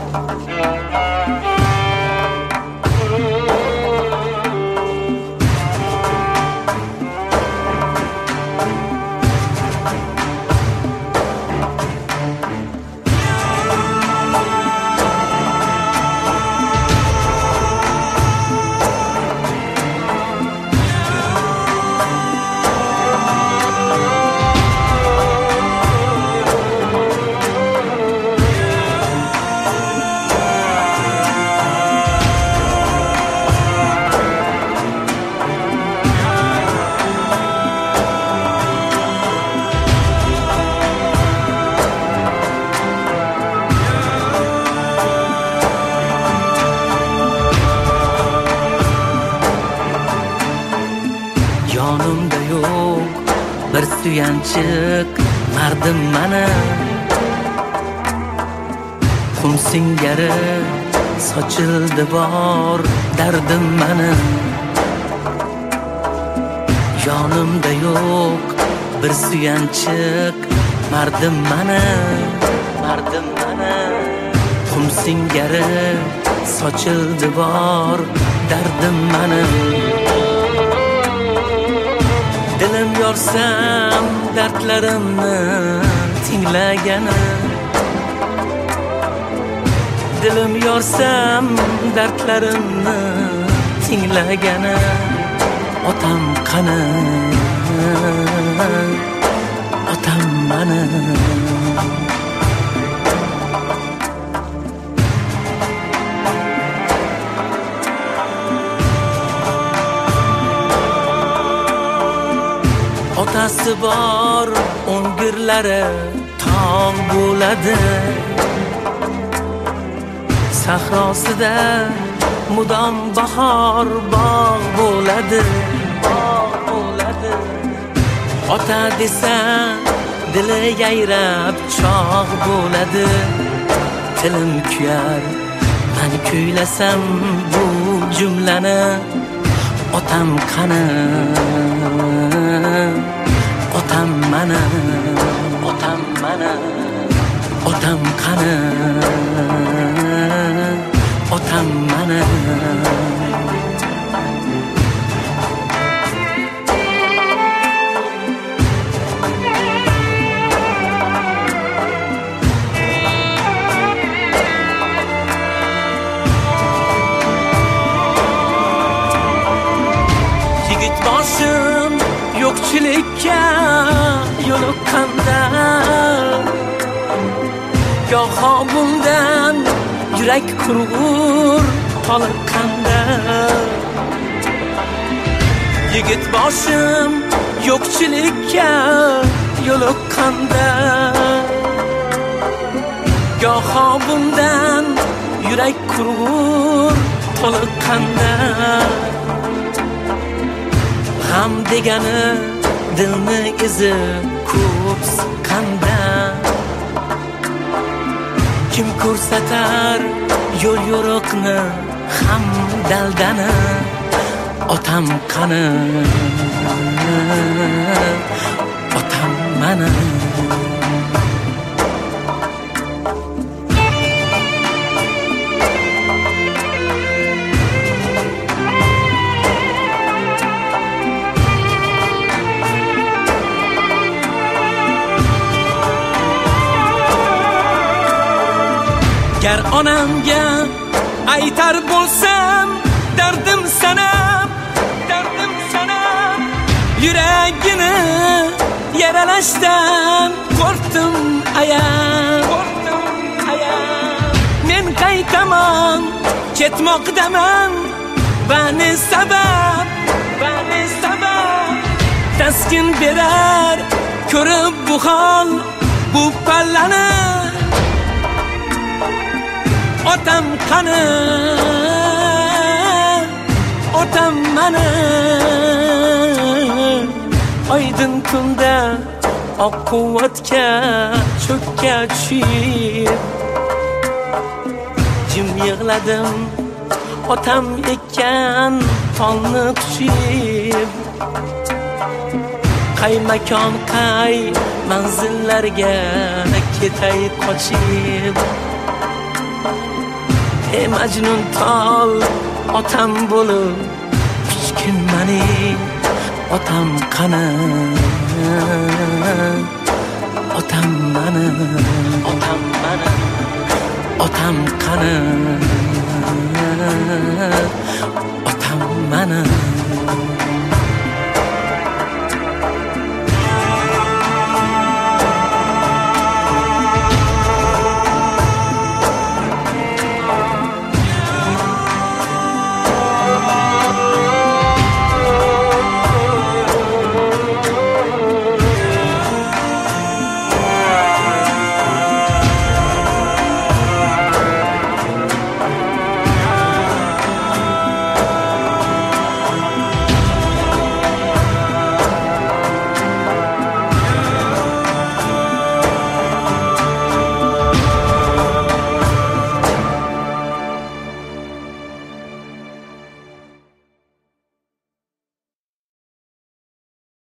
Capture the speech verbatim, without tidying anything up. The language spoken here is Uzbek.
Yonimda yo'q bir suyanchiq mardim mana, qum singari sochildi bor dardim mana. Yonimda yo'q bir suyanchiq mardim mana, mardim mana, qum singari sochildi bor dardim mana. Dilim yorsam dardlarimni tinglagani, dilim yorsam dardlarimni tinglagani. Otam qani, otam mana. Otasi bor o'ngirlari tog' bo'ladi, sahrosida mudom bahor bog' bo'ladi, bog' bo'ladi. Ota desa dili yayrab chog' bo'ladi. Tilim kuyar men kuylasam bu jumlani. Otam qani, otam mana, otam mana, otam qani, otam mana. Boshim yo'qchilikka yo'liqqanda, goho bundan yurak qurg'ur toliqqanda. Yigit boshim yo'qchilikka yo'liqqanda, goho bundan yurak qurg'ur toliqqanda. G'am degani dilni izi ko'p siqqanda, kim ko'rsatar yo'l yo'riqni ham daldani. Otam qani, otam mana. Gar onamga aytar bo'lsam dardim sana, dardim sana. Yuragini yaralashdan qo'rqdim ayam, qo'rqdim ayam. Men qaytaman, ketmoqdaman, va ne sabab, va ne sabab. Taskin berar ko'rib bu hol, bu pallani. Otam qani, otam mana. Oydin kunda oq quvvatga cho'kka tushib, jim yig'ladim otam ekkan tolni quchib. Qay makon, qay manzillarga ketay qochib. ey majnun tol otam bo'lib puchkin mani otam qani otam mani otam mani otam qani otam mani